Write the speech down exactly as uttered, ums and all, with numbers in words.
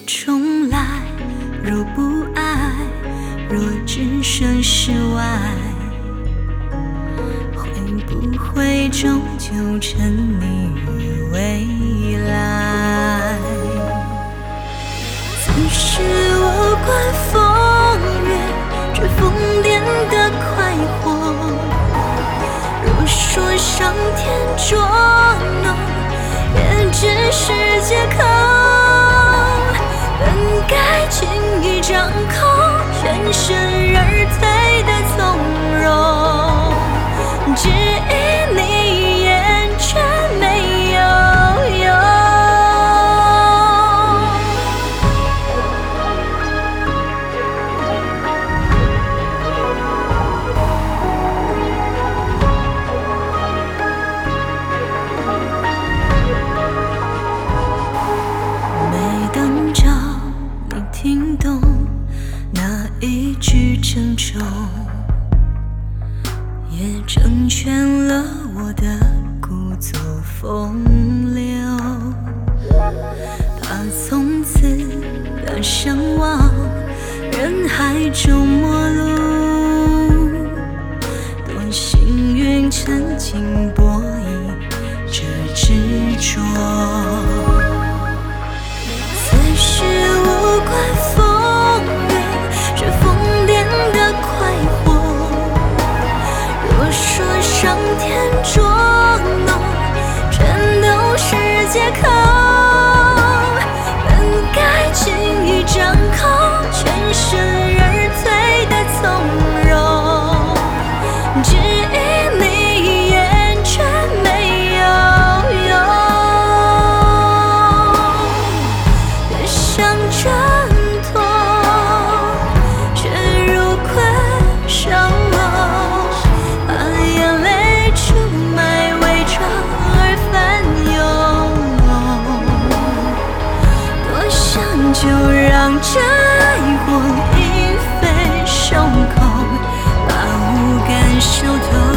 重来，若不爱，若只剩室外，会不会终究沉溺于未来？此时无关风月，只疯癫的快活。若说上天捉弄，也只是借口。本该轻易掌控，全身而退的从容，只因你眼却没有用。每当找你听懂那一句郑重，也成全了我的故作风流。怕从此的相忘，人海中陌路。多幸运曾经博弈这执着。此时无关风月，是疯癫的快活。若说上天捉弄，全都是借口。本该轻易掌控，全身而退的从容，只因你眼却没有用。越想挣脱，却如困兽，把眼泪出卖，伪装而翻涌。多想就让这爱火莺飞升空，把无感烧透。